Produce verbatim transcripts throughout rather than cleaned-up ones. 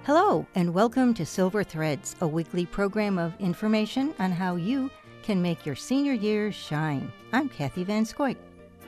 Hello, and welcome to Silver Threads, a weekly program of information on how you can make your senior years shine. I'm Kathy Van Scoik.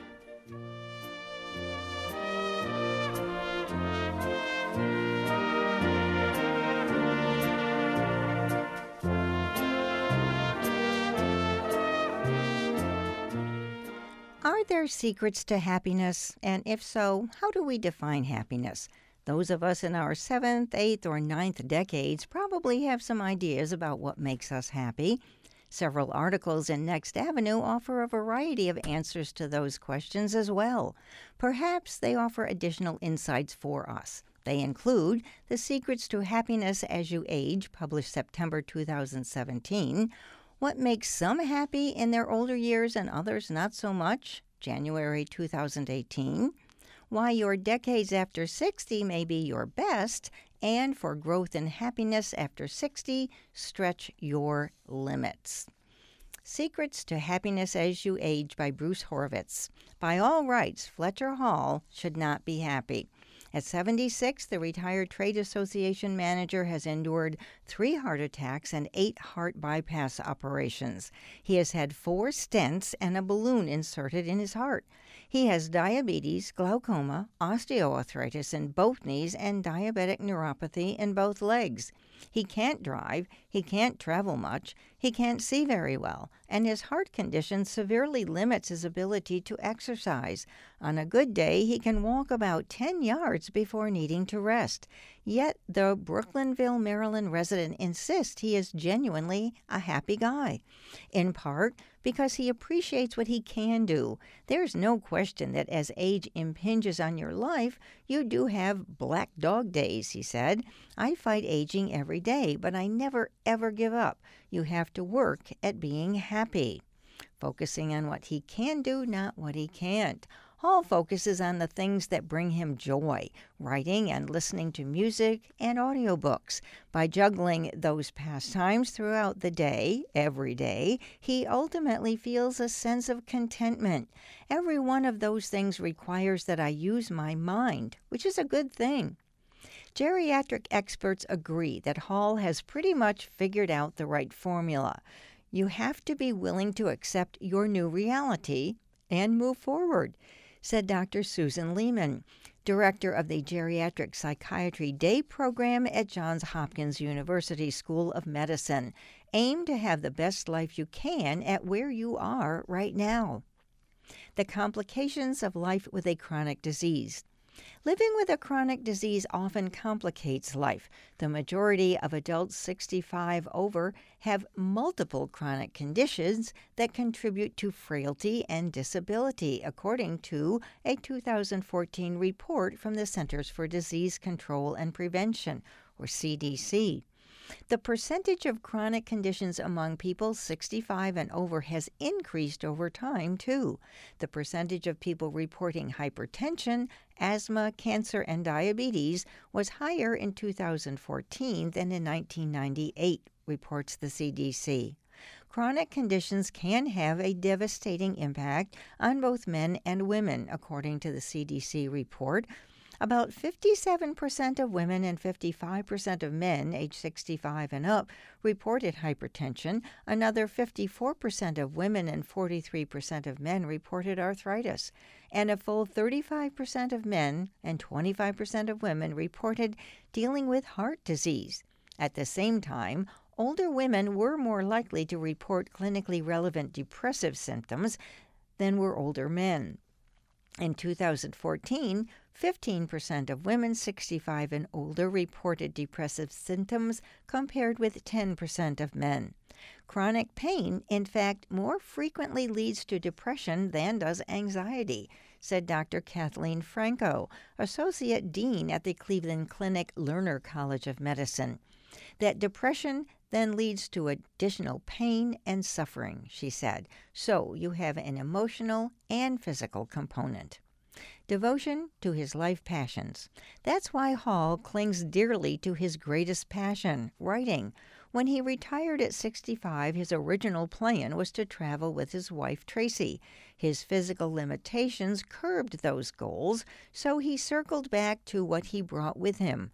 Are there secrets to happiness? And if so, how do we define happiness? Those of us in our seventh, eighth, or ninth decades probably have some ideas about what makes us happy. Several articles in Next Avenue offer a variety of answers to those questions as well. Perhaps they offer additional insights for us. They include The Secrets to Happiness as You Age, published September two thousand seventeen, What Makes Some Happy in Their Older Years and Others Not So Much, January two thousand eighteen, Why Your Decades After sixty May Be Your Best, and For Growth and Happiness After sixty, Stretch Your Limits. Secrets to Happiness as You Age by Bruce Horowitz. By all rights, Fletcher Hall should not be happy. At seventy-six, the retired trade association manager has endured three heart attacks and eight heart bypass operations. He has had four stents and a balloon inserted in his heart. He has diabetes, glaucoma, osteoarthritis in both knees, and diabetic neuropathy in both legs. He can't drive, he can't travel much, he can't see very well, and his heart condition severely limits his ability to exercise. On a good day, he can walk about ten yards before needing to rest. Yet the Brooklynville, Maryland resident insists he is genuinely a happy guy, in part because he appreciates what he can do. There's no question that as age impinges on your life, you do have black dog days, he said. I fight aging every day, but I never ever give up. You have to work at being happy. Focusing on what he can do, not what he can't. Hall focuses on the things that bring him joy, writing and listening to music and audiobooks. By juggling those pastimes throughout the day, every day, he ultimately feels a sense of contentment. Every one of those things requires that I use my mind, which is a good thing. Geriatric experts agree that Hall has pretty much figured out the right formula. You have to be willing to accept your new reality and move forward, said Doctor Susan Lehman, director of the Geriatric Psychiatry Day Program at Johns Hopkins University School of Medicine. Aim to have the best life you can at where you are right now. The complications of life with a chronic disease. Living with a chronic disease often complicates life. The majority of adults sixty-five over have multiple chronic conditions that contribute to frailty and disability, according to a two thousand fourteen report from the Centers for Disease Control and Prevention, or C D C. The percentage of chronic conditions among people sixty-five and over has increased over time, too. The percentage of people reporting hypertension, asthma, cancer, and diabetes was higher in two thousand fourteen than in nineteen ninety-eight, reports the C D C. Chronic conditions can have a devastating impact on both men and women, according to the C D C report. About fifty-seven percent of women and fifty-five percent of men age sixty-five and up reported hypertension. Another fifty-four percent of women and forty-three percent of men reported arthritis. And a full thirty-five percent of men and twenty-five percent of women reported dealing with heart disease. At the same time, older women were more likely to report clinically relevant depressive symptoms than were older men. In two thousand fourteen, fifteen percent of women sixty-five and older reported depressive symptoms, compared with ten percent of men. Chronic pain, in fact, more frequently leads to depression than does anxiety, said Doctor Kathleen Franco, Associate Dean at the Cleveland Clinic Lerner College of Medicine. That depression then leads to additional pain and suffering, she said. So you have an emotional and physical component. Devotion to his life passions. That's why Hall clings dearly to his greatest passion, writing. When he retired at sixty-five, his original plan was to travel with his wife, Tracy. His physical limitations curbed those goals, so he circled back to what he brought with him,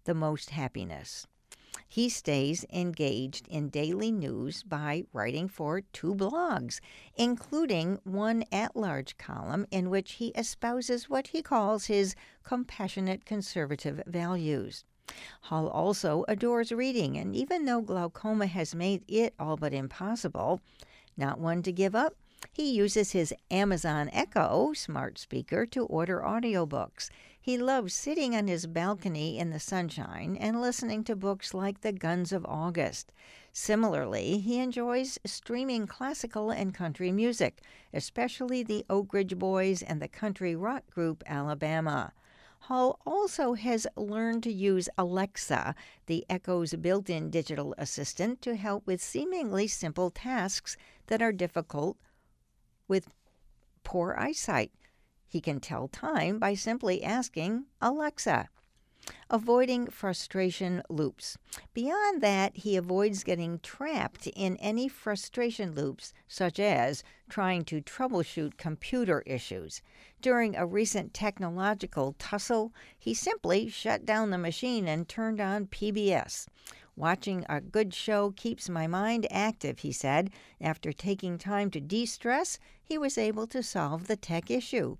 the most happiness? He stays engaged in daily news by writing for two blogs, including one at-large column in which he espouses what he calls his compassionate conservative values. Hull also adores reading, and even though glaucoma has made it all but impossible, not one to give up, he uses his Amazon Echo smart speaker to order audiobooks. He loves sitting on his balcony in the sunshine and listening to books like The Guns of August. Similarly, he enjoys streaming classical and country music, especially the Oak Ridge Boys and the country rock group Alabama. Hull also has learned to use Alexa, the Echo's built-in digital assistant, to help with seemingly simple tasks that are difficult with poor eyesight. He can tell time by simply asking Alexa. Avoiding frustration loops. Beyond that, he avoids getting trapped in any frustration loops, such as trying to troubleshoot computer issues. During a recent technological tussle, he simply shut down the machine and turned on P B S. Watching a good show keeps my mind active, he said. After taking time to de-stress, he was able to solve the tech issue.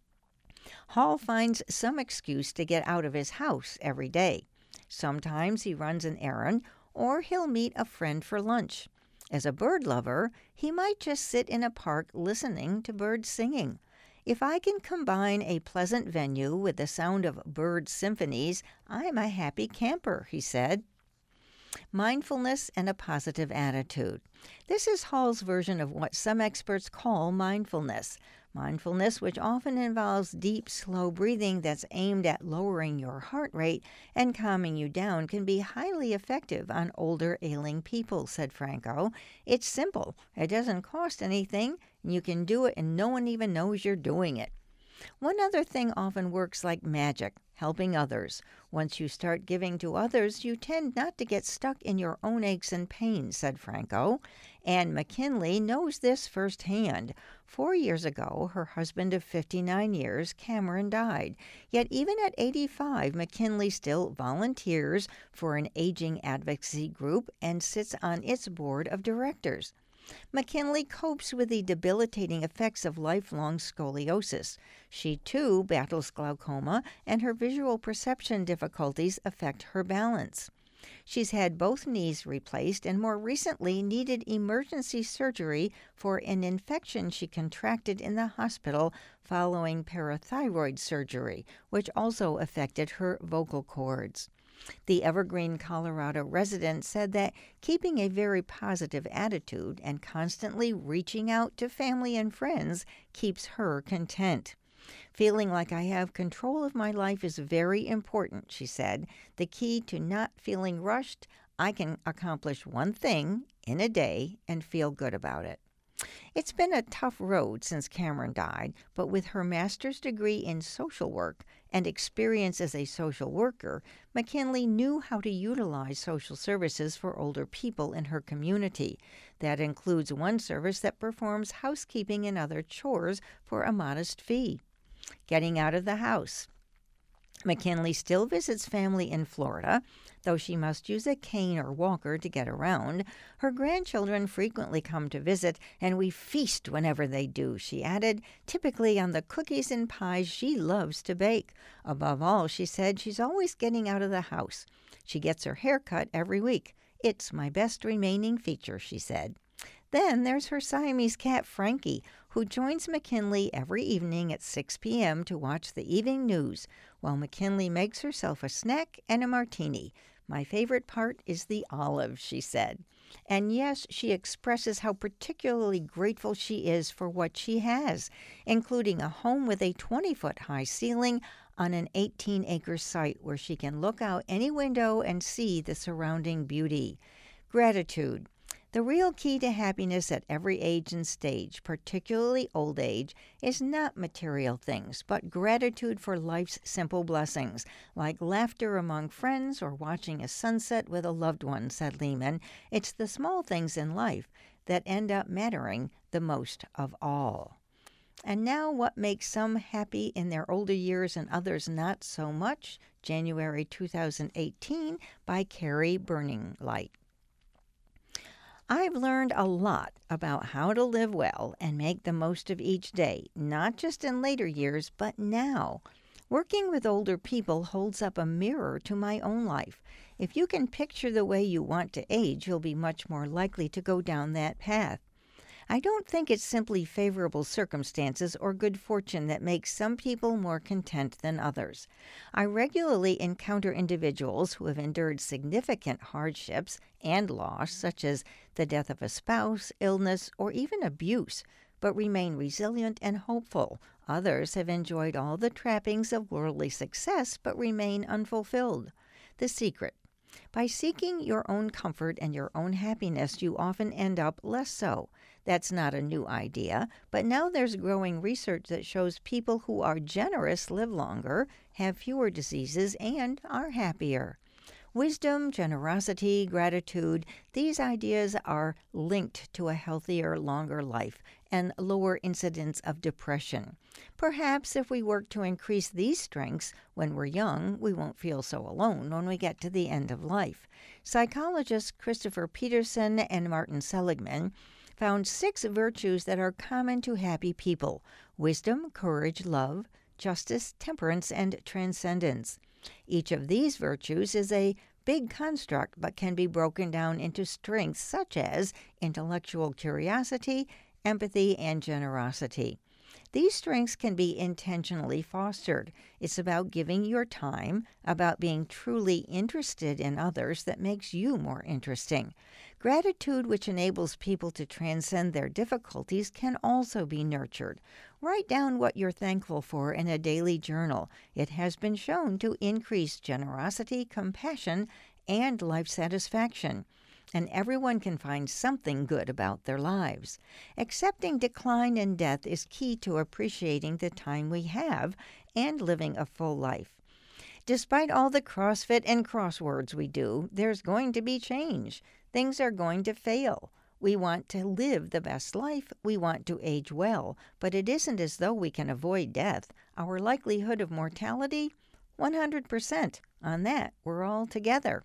Hull finds some excuse to get out of his house every day. Sometimes he runs an errand, or he'll meet a friend for lunch. As a bird lover, he might just sit in a park listening to birds singing. If I can combine a pleasant venue with the sound of bird symphonies, I'm a happy camper, he said. Mindfulness and a positive attitude. This is Hull's version of what some experts call mindfulness. Mindfulness, which often involves deep, slow breathing that's aimed at lowering your heart rate and calming you down, can be highly effective on older, ailing people, said Franco. It's simple. It doesn't cost anything. And you can do it and no one even knows you're doing it. One other thing often works like magic, helping others. Once you start giving to others, you tend not to get stuck in your own aches and pains, said Franco. Anne McKinley knows this firsthand. Four years ago, her husband of fifty-nine years, Cameron, died. Yet even at eighty-five, McKinley still volunteers for an aging advocacy group and sits on its board of directors. McKinley copes with the debilitating effects of lifelong scoliosis. She, too, battles glaucoma, and her visual perception difficulties affect her balance. She's had both knees replaced and more recently needed emergency surgery for an infection she contracted in the hospital following parathyroid surgery, which also affected her vocal cords. The Evergreen, Colorado resident said that keeping a very positive attitude and constantly reaching out to family and friends keeps her content. Feeling like I have control of my life is very important, she said. The key to not feeling rushed, I can accomplish one thing in a day and feel good about it. It's been a tough road since Cameron died, but with her master's degree in social work and experience as a social worker, McKinley knew how to utilize social services for older people in her community. That includes one service that performs housekeeping and other chores for a modest fee. Getting out of the house. McKinley still visits family in Florida, though she must use a cane or walker to get around. Her grandchildren frequently come to visit, and we feast whenever they do, she added, typically on the cookies and pies she loves to bake. Above all, she said, she's always getting out of the house. She gets her hair cut every week. It's my best remaining feature, she said. Then there's her Siamese cat, Frankie, who joins McKinley every evening at six p.m. to watch the evening news, while McKinley makes herself a snack and a martini. My favorite part is the olive, she said. And yes, she expresses how particularly grateful she is for what she has, including a home with a twenty-foot high ceiling on an eighteen-acre site where she can look out any window and see the surrounding beauty. Gratitude. The real key to happiness at every age and stage, particularly old age, is not material things, but gratitude for life's simple blessings, like laughter among friends or watching a sunset with a loved one, said Lehman. It's the small things in life that end up mattering the most of all. And now, what makes some happy in their older years and others not so much? January two thousand eighteen by Carrie Burninglight. I've learned a lot about how to live well and make the most of each day, not just in later years, but now. Working with older people holds up a mirror to my own life. If you can picture the way you want to age, you'll be much more likely to go down that path. I don't think it's simply favorable circumstances or good fortune that makes some people more content than others. I regularly encounter individuals who have endured significant hardships and loss, such as the death of a spouse, illness, or even abuse, but remain resilient and hopeful. Others have enjoyed all the trappings of worldly success but remain unfulfilled. The secret: by seeking your own comfort and your own happiness, you often end up less so. That's not a new idea, but now there's growing research that shows people who are generous live longer, have fewer diseases, and are happier. Wisdom, generosity, gratitude, these ideas are linked to a healthier, longer life and lower incidence of depression. Perhaps if we work to increase these strengths when we're young, we won't feel so alone when we get to the end of life. Psychologists Christopher Peterson and Martin Seligman found six virtues that are common to happy people: wisdom, courage, love, justice, temperance, and transcendence. Each of these virtues is a big construct but can be broken down into strengths such as intellectual curiosity, empathy, and generosity. These strengths can be intentionally fostered. It's about giving your time, about being truly interested in others that makes you more interesting. Gratitude, which enables people to transcend their difficulties, can also be nurtured. Write down what you're thankful for in a daily journal. It has been shown to increase generosity, compassion, and life satisfaction. And everyone can find something good about their lives. Accepting decline and death is key to appreciating the time we have and living a full life. Despite all the CrossFit and crosswords we do, there's going to be change. Things are going to fail. We want to live the best life. We want to age well. But it isn't as though we can avoid death. Our likelihood of mortality? one hundred percent. On that, we're all together.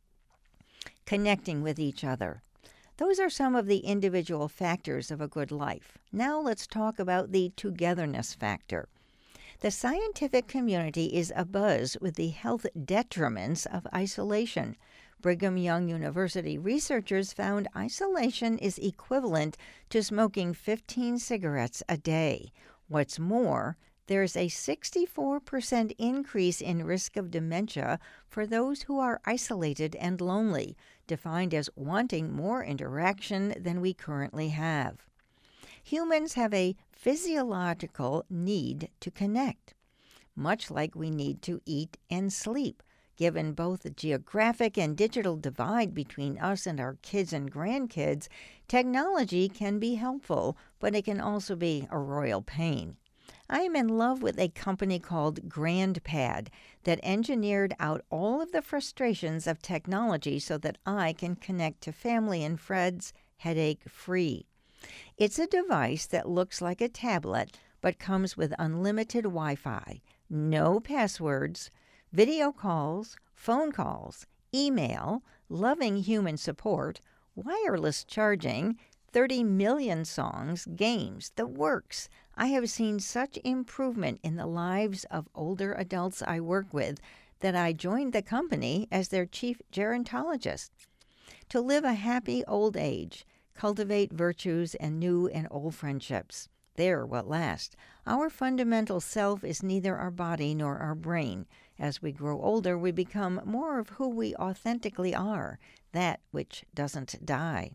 Connecting with each other. Those are some of the individual factors of a good life. Now let's talk about the togetherness factor. The scientific community is abuzz with the health detriments of isolation. Brigham Young University researchers found isolation is equivalent to smoking fifteen cigarettes a day. What's more, there's a sixty-four percent increase in risk of dementia for those who are isolated and lonely, defined as wanting more interaction than we currently have. Humans have a physiological need to connect, much like we need to eat and sleep. Given both the geographic and digital divide between us and our kids and grandkids, technology can be helpful, but it can also be a royal pain. I am in love with a company called GrandPad that engineered out all of the frustrations of technology so that I can connect to family and friends headache-free. It's a device that looks like a tablet but comes with unlimited Wi-Fi, no passwords, video calls, phone calls, email, loving human support, wireless charging, thirty million songs, games, the works. I have seen such improvement in the lives of older adults I work with that I joined the company as their chief gerontologist. To live a happy old age, cultivate virtues and new and old friendships. They're what last. Our fundamental self is neither our body nor our brain. As we grow older, we become more of who we authentically are, that which doesn't die.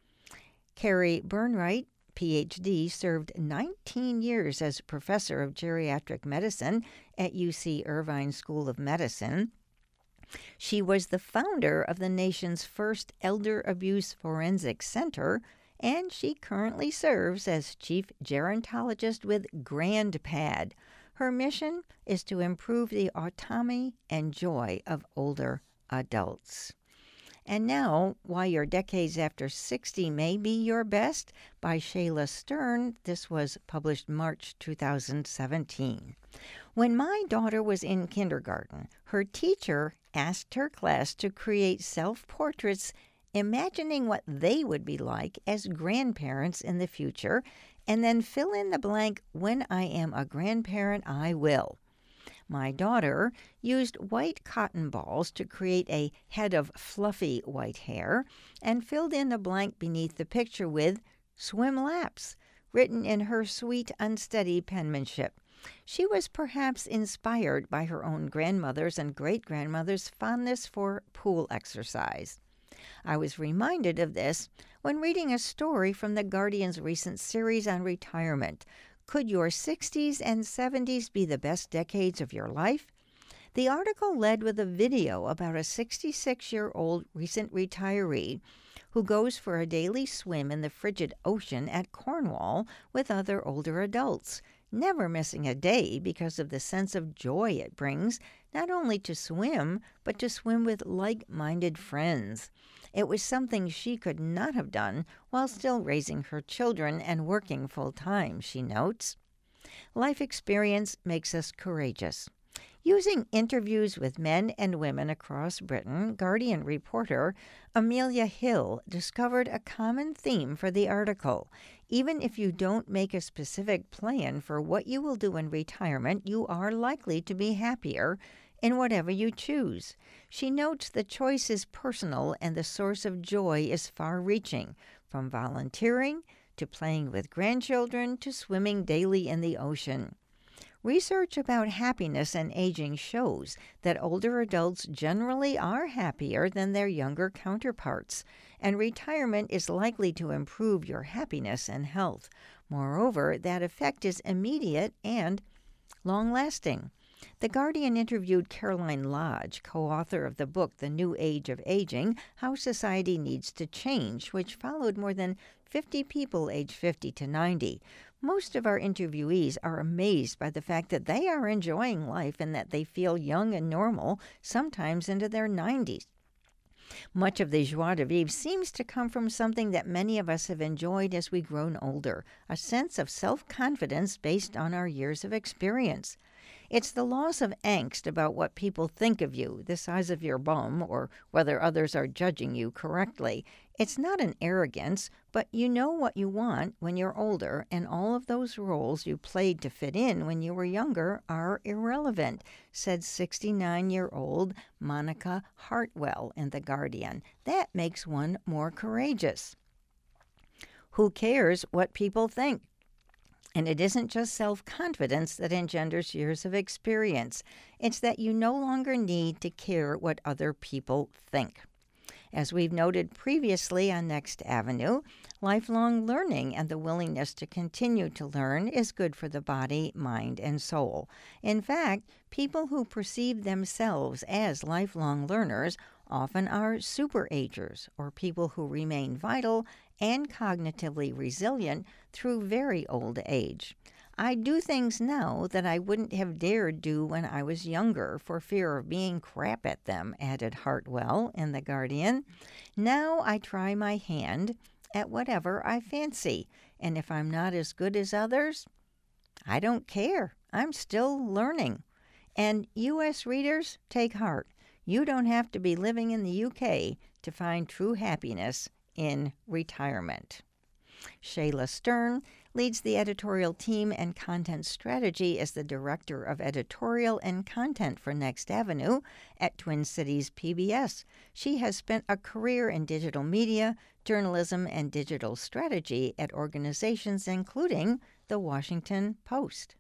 Carrie Burninglight, P H D, served nineteen years as professor of geriatric medicine at U C Irvine School of Medicine. She was the founder of the nation's first elder abuse forensic center, and she currently serves as chief gerontologist with GrandPad. Her mission is to improve the autonomy and joy of older adults. And now, Why Your Decades After sixty May Be Your Best by Shayla Stern. This was published March two thousand seventeen. When my daughter was in kindergarten, her teacher asked her class to create self-portraits imagining what they would be like as grandparents in the future, and then fill in the blank, when I am a grandparent, I will. My daughter used white cotton balls to create a head of fluffy white hair and filled in a blank beneath the picture with swim laps, written in her sweet, unsteady penmanship. She was perhaps inspired by her own grandmother's and great-grandmother's fondness for pool exercise. I was reminded of this when reading a story from The Guardian's recent series on retirement. Could your sixties and seventies be the best decades of your life? The article led with a video about a sixty-six-year-old recent retiree who goes for a daily swim in the frigid ocean at Cornwall with other older adults, never missing a day because of the sense of joy it brings, not only to swim, but to swim with like-minded friends. It was something she could not have done while still raising her children and working full-time, she notes. Life experience makes us courageous. Using interviews with men and women across Britain, Guardian reporter Amelia Hill discovered a common theme for the article. Even if you don't make a specific plan for what you will do in retirement, you are likely to be happier in whatever you choose. She notes the choice is personal and the source of joy is far-reaching, from volunteering to playing with grandchildren to swimming daily in the ocean. Research about happiness and aging shows that older adults generally are happier than their younger counterparts, and retirement is likely to improve your happiness and health. Moreover, that effect is immediate and long-lasting. The Guardian interviewed Caroline Lodge, co-author of the book The New Age of Aging, How Society Needs to Change, which followed more than fifty people aged fifty to ninety. Most of our interviewees are amazed by the fact that they are enjoying life and that they feel young and normal, sometimes into their nineties. Much of the joie de vivre seems to come from something that many of us have enjoyed as we've grown older, a sense of self-confidence based on our years of experience. It's the loss of angst about what people think of you, the size of your bum, or whether others are judging you correctly. It's not an arrogance, but you know what you want when you're older, and all of those roles you played to fit in when you were younger are irrelevant, said sixty-nine-year-old Monica Hartwell in The Guardian. That makes one more courageous. Who cares what people think? And it isn't just self-confidence that engenders years of experience. It's that you no longer need to care what other people think. As we've noted previously on Next Avenue, lifelong learning and the willingness to continue to learn is good for the body, mind, and soul. In fact, people who perceive themselves as lifelong learners often are superagers, or people who remain vital and cognitively resilient through very old age. I do things now that I wouldn't have dared do when I was younger for fear of being crap at them, added Hartwell in The Guardian. Now I try my hand at whatever I fancy, and if I'm not as good as others, I don't care. I'm still learning. And U S readers, take heart. You don't have to be living in the U K to find true happiness in retirement. Shayla Stern leads the editorial team and content strategy as the Director of Editorial and Content for Next Avenue at Twin Cities P B S. She has spent a career in digital media, journalism, and digital strategy at organizations including The Washington Post.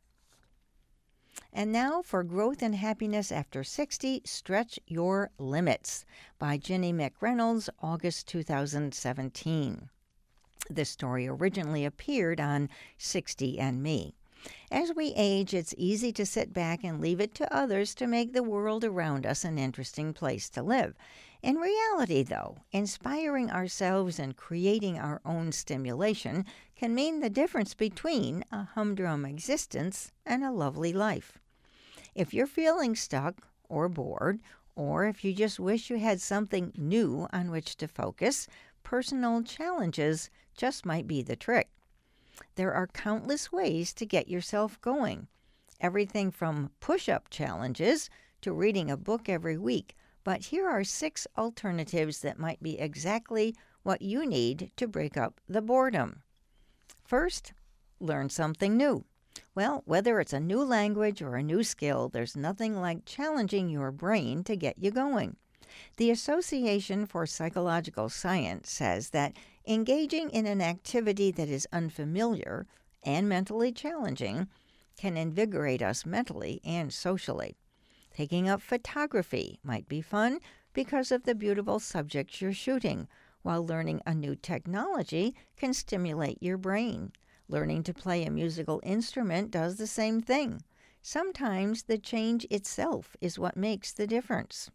And now for Growth and Happiness After sixty, Stretch Your Limits by Ginny McReynolds, August two thousand seventeen. This story originally appeared on sixty and Me. As we age, it's easy to sit back and leave it to others to make the world around us an interesting place to live. In reality, though, inspiring ourselves and creating our own stimulation can mean the difference between a humdrum existence and a lovely life. If you're feeling stuck or bored, Or if you just wish you had something new on which to focus, personal challenges just might be the trick. There are countless ways to get yourself going. Everything from push-up challenges to reading a book every week. But here are six alternatives that might be exactly what you need to break up the boredom. First, learn something new. Well, whether it's a new language or a new skill, there's nothing like challenging your brain to get you going. The Association for Psychological Science says that engaging in an activity that is unfamiliar and mentally challenging can invigorate us mentally and socially. Taking up photography might be fun because of the beautiful subjects you're shooting, while learning a new technology can stimulate your brain. Learning to play a musical instrument does the same thing. Sometimes the change itself is what makes the difference.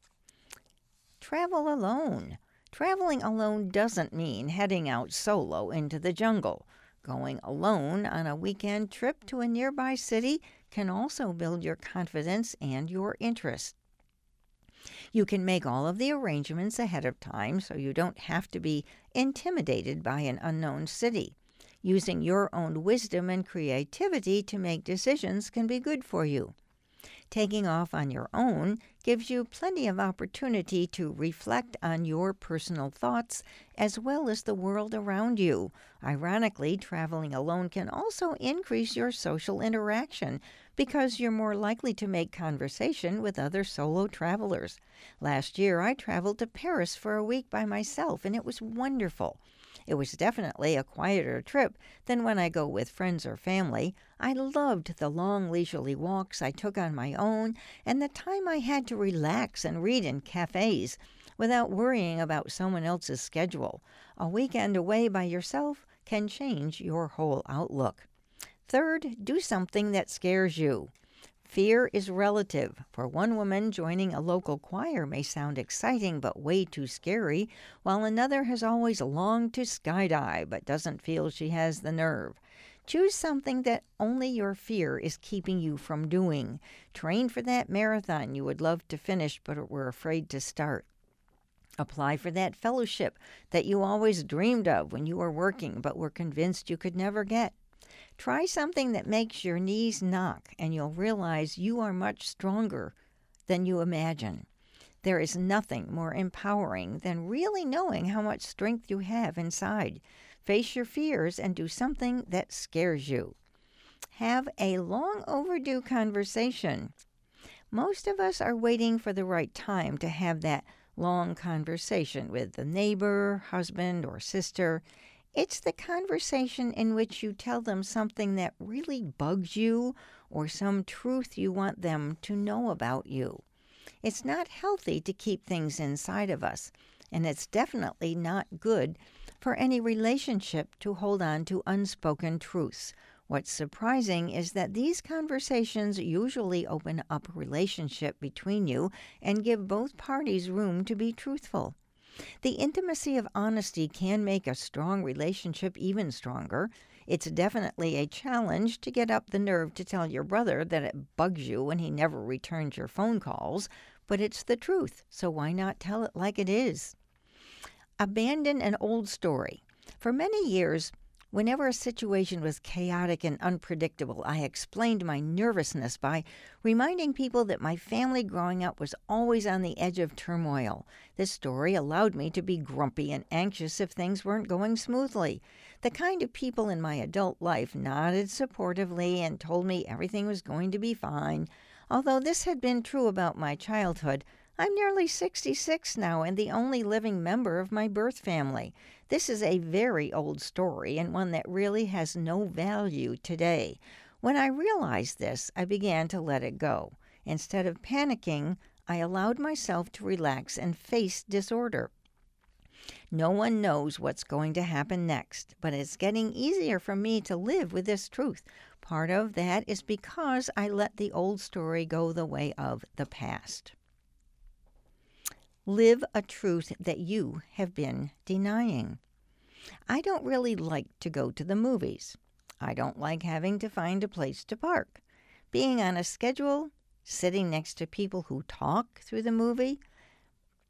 Travel alone. Traveling alone doesn't mean heading out solo into the jungle. Going alone on a weekend trip to a nearby city can also build your confidence and your interest. You can make all of the arrangements ahead of time so you don't have to be intimidated by an unknown city. Using your own wisdom and creativity to make decisions can be good for you. Taking off on your own gives you plenty of opportunity to reflect on your personal thoughts as well as the world around you. Ironically, traveling alone can also increase your social interaction because you're more likely to make conversation with other solo travelers. Last year, I traveled to Paris for a week by myself, and it was wonderful. It was definitely a quieter trip than when I go with friends or family. I loved the long leisurely walks I took on my own and the time I had to relax and read in cafes without worrying about someone else's schedule. A weekend away by yourself can change your whole outlook. Third, do something that scares you. Fear is relative. For one woman, joining a local choir may sound exciting but way too scary, while another has always longed to skydive but doesn't feel she has the nerve. Choose something that only your fear is keeping you from doing. Train for that marathon you would love to finish but were afraid to start. Apply for that fellowship that you always dreamed of when you were working but were convinced you could never get. Try something that makes your knees knock, and you'll realize you are much stronger than you imagine. There is nothing more empowering than really knowing how much strength you have inside. Face your fears and do something that scares you. Have a long overdue conversation. Most of us are waiting for the right time to have that long conversation with the neighbor, husband, or sister. It's the conversation in which you tell them something that really bugs you or some truth you want them to know about you. It's not healthy to keep things inside of us, and it's definitely not good for any relationship to hold on to unspoken truths. What's surprising is that these conversations usually open up a relationship between you and give both parties room to be truthful. The intimacy of honesty can make a strong relationship even stronger. It's definitely a challenge to get up the nerve to tell your brother that it bugs you when he never returns your phone calls, but it's the truth, so why not tell it like it is? Abandon an old story. For many years, whenever a situation was chaotic and unpredictable, I explained my nervousness by reminding people that my family growing up was always on the edge of turmoil. This story allowed me to be grumpy and anxious if things weren't going smoothly. The kind of people in my adult life nodded supportively and told me everything was going to be fine. Although this had been true about my childhood, I'm nearly sixty-six now and the only living member of my birth family. This is a very old story and one that really has no value today. When I realized this, I began to let it go. Instead of panicking, I allowed myself to relax and face disorder. No one knows what's going to happen next, but it's getting easier for me to live with this truth. Part of that is because I let the old story go the way of the past. Live a truth that you have been denying. I don't really like to go to the movies. I don't like having to find a place to park. Being on a schedule, sitting next to people who talk through the movie,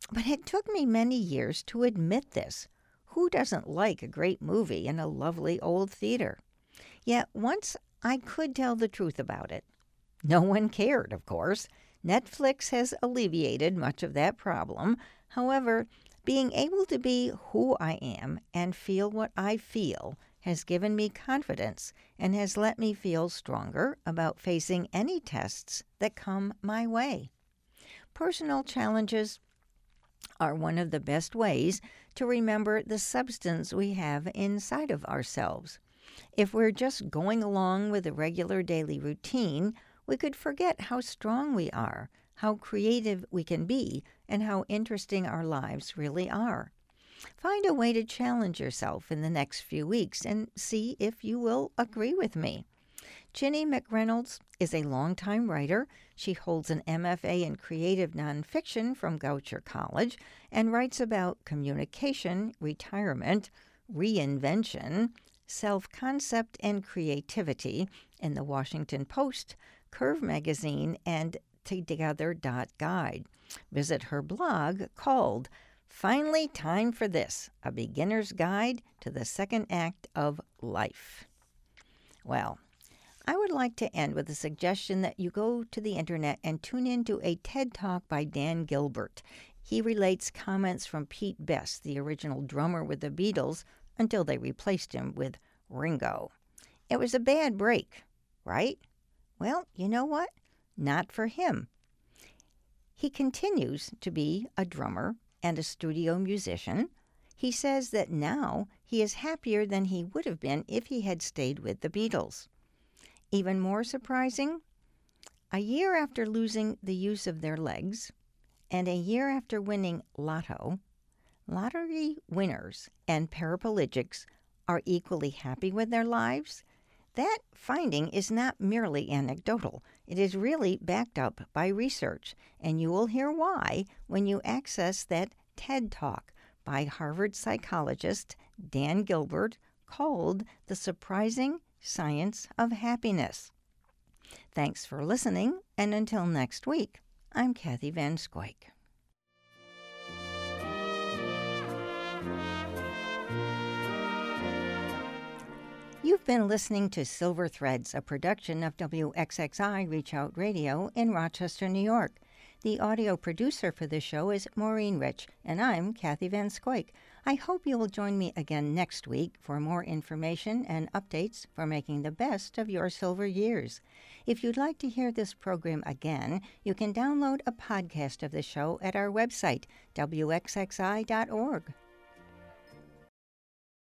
But it took me many years to admit this. Who doesn't like a great movie in a lovely old theater? Yet once I could tell the truth about it. No one cared, of course. Netflix has alleviated much of that problem. However, being able to be who I am and feel what I feel has given me confidence and has let me feel stronger about facing any tests that come my way. Personal challenges are one of the best ways to remember the substance we have inside of ourselves. If we're just going along with a regular daily routine, we could forget how strong we are, how creative we can be, and how interesting our lives really are. Find a way to challenge yourself in the next few weeks and see if you will agree with me. Ginny McReynolds is a longtime writer. She holds an M F A in creative nonfiction from Goucher College and writes about communication, retirement, reinvention, self-concept, and creativity in the Washington Post, Curve Magazine, and Together dot Guide. Visit her blog called Finally Time for This, A Beginner's Guide to the Second Act of Life. Well, I would like to end with a suggestion that you go to the internet and tune into a TED Talk by Dan Gilbert. He relates comments from Pete Best, the original drummer with the Beatles, until they replaced him with Ringo. It was a bad break, right? Well, you know what? Not for him. He continues to be a drummer and a studio musician. He says that now he is happier than he would have been if he had stayed with the Beatles. Even more surprising, a year after losing the use of their legs and a year after winning Lotto, lottery winners and paraplegics are equally happy with their lives. That finding is not merely anecdotal. It is really backed up by research, and you will hear why when you access that TED Talk by Harvard psychologist Dan Gilbert called The Surprising Science of Happiness. Thanks for listening, and until next week, I'm Kathy Van Scoik. You've been listening to Silver Threads, a production of W X X I Reach Out Radio in Rochester, New York. The audio producer for this show is Maureen Rich, and I'm Kathy Van Scoik. I hope you will join me again next week for more information and updates for making the best of your silver years. If you'd like to hear this program again, you can download a podcast of the show at our website, W X X I dot org.